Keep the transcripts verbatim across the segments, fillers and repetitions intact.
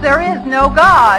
there is no God.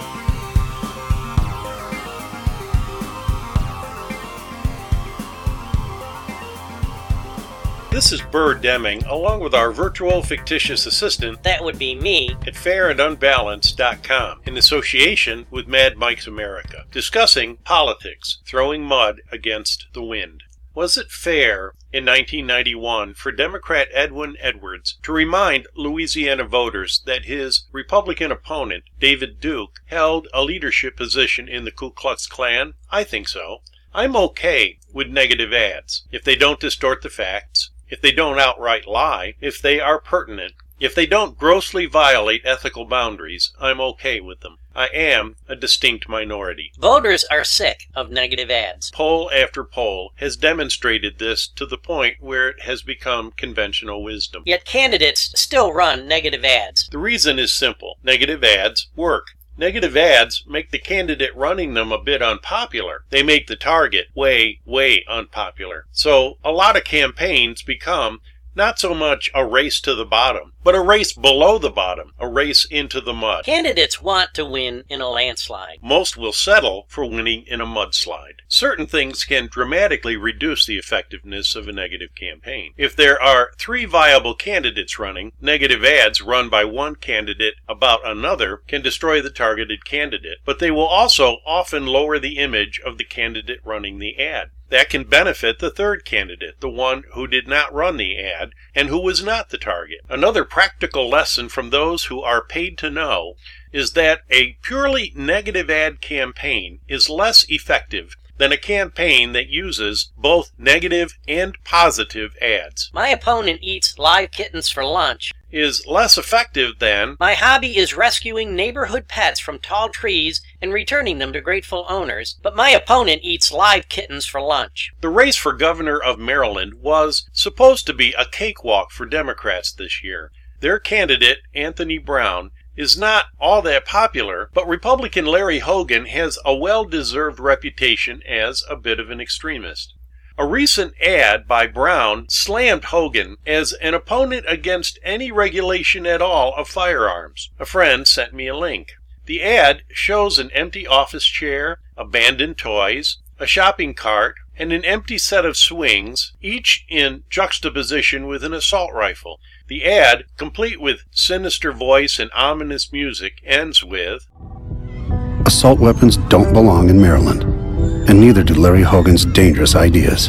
This is Burr Deming, along with our virtual fictitious assistant, that would be me, at fair and unbalanced dot com, in association with Mad Mike's America, discussing politics, throwing mud against the wind. Was it fair in nineteen ninety-one for Democrat Edwin Edwards to remind Louisiana voters that his Republican opponent, David Duke, held a leadership position in the Ku Klux Klan? I think so. I'm okay with negative ads if they don't distort the facts, if they don't outright lie, if they are pertinent, if they don't grossly violate ethical boundaries. I'm okay with them. I am a distinct minority. Voters are sick of negative ads. Poll after poll has demonstrated this to the point where it has become conventional wisdom. Yet candidates still run negative ads. The reason is simple. Negative ads work. Negative ads make the candidate running them a bit unpopular. They make the target way, way unpopular. So a lot of campaigns become not so much a race to the bottom, but a race below the bottom, a race into the mud. Candidates want to win in a landslide. Most will settle for winning in a mudslide. Certain things can dramatically reduce the effectiveness of a negative campaign. If there are three viable candidates running, negative ads run by one candidate about another can destroy the targeted candidate, but they will also often lower the image of the candidate running the ad. That can benefit the third candidate, the one who did not run the ad and who was not the target. Another practical lesson from those who are paid to know is that a purely negative ad campaign is less effective than a campaign that uses both negative and positive ads. My opponent eats live kittens for lunch. Is less effective than my hobby is rescuing neighborhood pets from tall trees and returning them to grateful owners, but my opponent eats live kittens for lunch. The race for governor of Maryland was supposed to be a cakewalk for Democrats this year. Their candidate, Anthony Brown, is not all that popular, but Republican Larry Hogan has a well-deserved reputation as a bit of an extremist. A recent ad by Brown slammed Hogan as an opponent against any regulation at all of firearms. A friend sent me a link. The ad shows an empty office chair, abandoned toys, a shopping cart, and an empty set of swings, each in juxtaposition with an assault rifle. The ad, complete with sinister voice and ominous music, ends with, "Assault weapons don't belong in Maryland, and neither do Larry Hogan's dangerous ideas."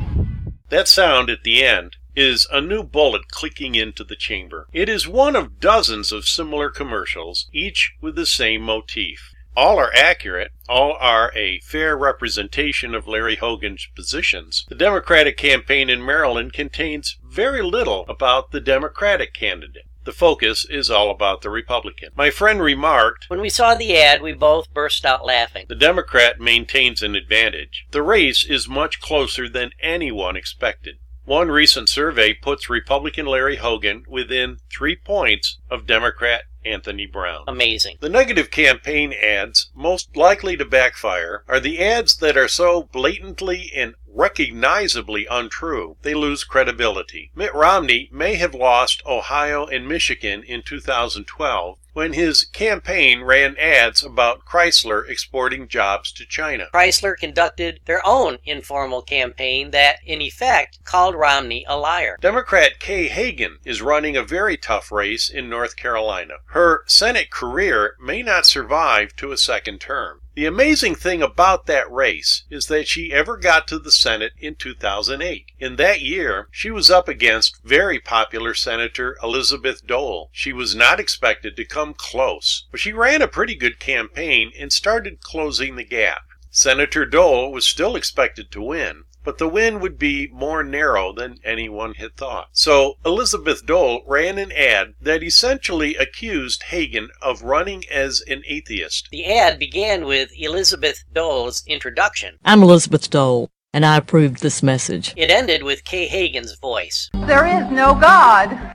That sound at the end is a new bullet clicking into the chamber. It is one of dozens of similar commercials, each with the same motif. All are accurate, all are a fair representation of Larry Hogan's positions. The Democratic campaign in Maryland contains very little about the Democratic candidate. The focus is all about the Republican. My friend remarked, when we saw the ad, we both burst out laughing. The Democrat maintains an advantage. The race is much closer than anyone expected. One recent survey puts Republican Larry Hogan within three points of Democrat Anthony Brown. Amazing. The negative campaign ads most likely to backfire are the ads that are so blatantly and recognizably untrue they lose credibility. Mitt Romney may have lost Ohio and Michigan in two thousand twelve when his campaign ran ads about Chrysler exporting jobs to China. Chrysler conducted their own informal campaign that, in effect, called Romney a liar. Democrat Kay Hagan is running a very tough race in North Carolina. Her Senate career may not survive to a second term. The amazing thing about that race is that she ever got to the Senate in two thousand eight. In that year, she was up against very popular Senator Elizabeth Dole. She was not expected to come close, but she ran a pretty good campaign and started closing the gap. Senator Dole was still expected to win, but the win would be more narrow than anyone had thought. So Elizabeth Dole ran an ad that essentially accused Hagan of running as an atheist. The ad began with Elizabeth Dole's introduction. I'm Elizabeth Dole, and I approved this message. It ended with Kay Hagan's voice. There is no God.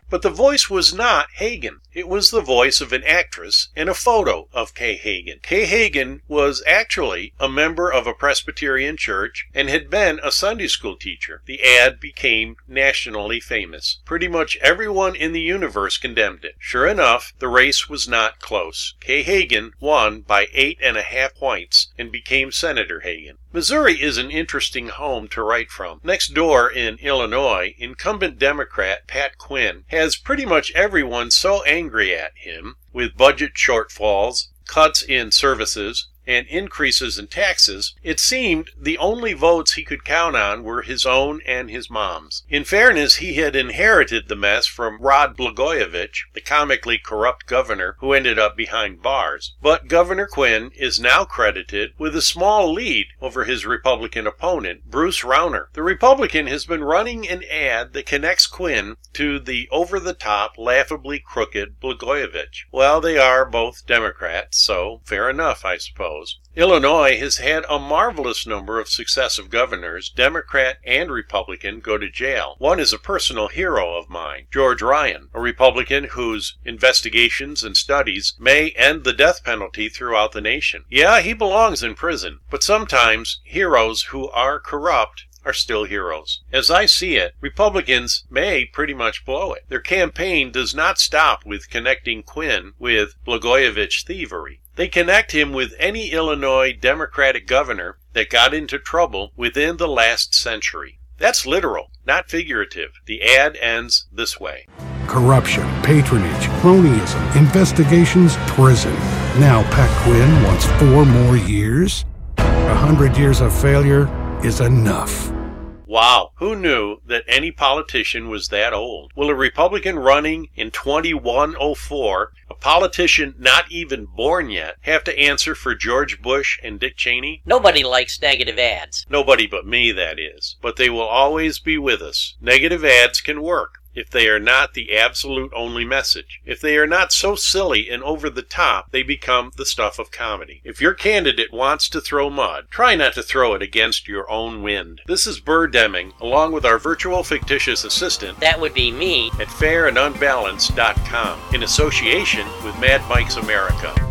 But the voice was not Hagen. It was the voice of an actress and a photo of Kay Hagen. Kay Hagen was actually a member of a Presbyterian church and had been a Sunday school teacher. The ad became nationally famous. Pretty much everyone in the universe condemned it. Sure enough, the race was not close. Kay Hagen won by eight and a half points and became Senator Hagen. Missouri is an interesting home to write from. Next door in Illinois, incumbent Democrat Pat Quinn has pretty much everyone so angry at him with budget shortfalls, cuts in services, and increases in taxes, it seemed the only votes he could count on were his own and his mom's. In fairness, he had inherited the mess from Rod Blagojevich, the comically corrupt governor who ended up behind bars. But Governor Quinn is now credited with a small lead over his Republican opponent, Bruce Rauner. The Republican has been running an ad that connects Quinn to the over-the-top, laughably crooked Blagojevich. Well, they are both Democrats, so fair enough, I suppose. Illinois has had a marvelous number of successive governors, Democrat and Republican, go to jail. One is a personal hero of mine, George Ryan, a Republican whose investigations and studies may end the death penalty throughout the nation. Yeah, he belongs in prison, but sometimes heroes who are corrupt are still heroes. As I see it, Republicans may pretty much blow it. Their campaign does not stop with connecting Quinn with Blagojevich thievery. They connect him with any Illinois Democratic governor that got into trouble within the last century. That's literal, not figurative. The ad ends this way. Corruption, patronage, cronyism, investigations, prison. Now Pat Quinn wants four more years? A hundred years of failure is enough. Wow, who knew that any politician was that old? Will a Republican running in twenty-one oh four, a politician not even born yet, have to answer for George Bush and Dick Cheney? Nobody likes negative ads. Nobody but me, that is. But they will always be with us. Negative ads can work if they are not the absolute only message. If they are not so silly and over the top, they become the stuff of comedy. If your candidate wants to throw mud, try not to throw it against your own wind. This is Burr Deming, along with our virtual fictitious assistant, That would be me, at fair and unbalanced dot com, in association with Mad Mike's America.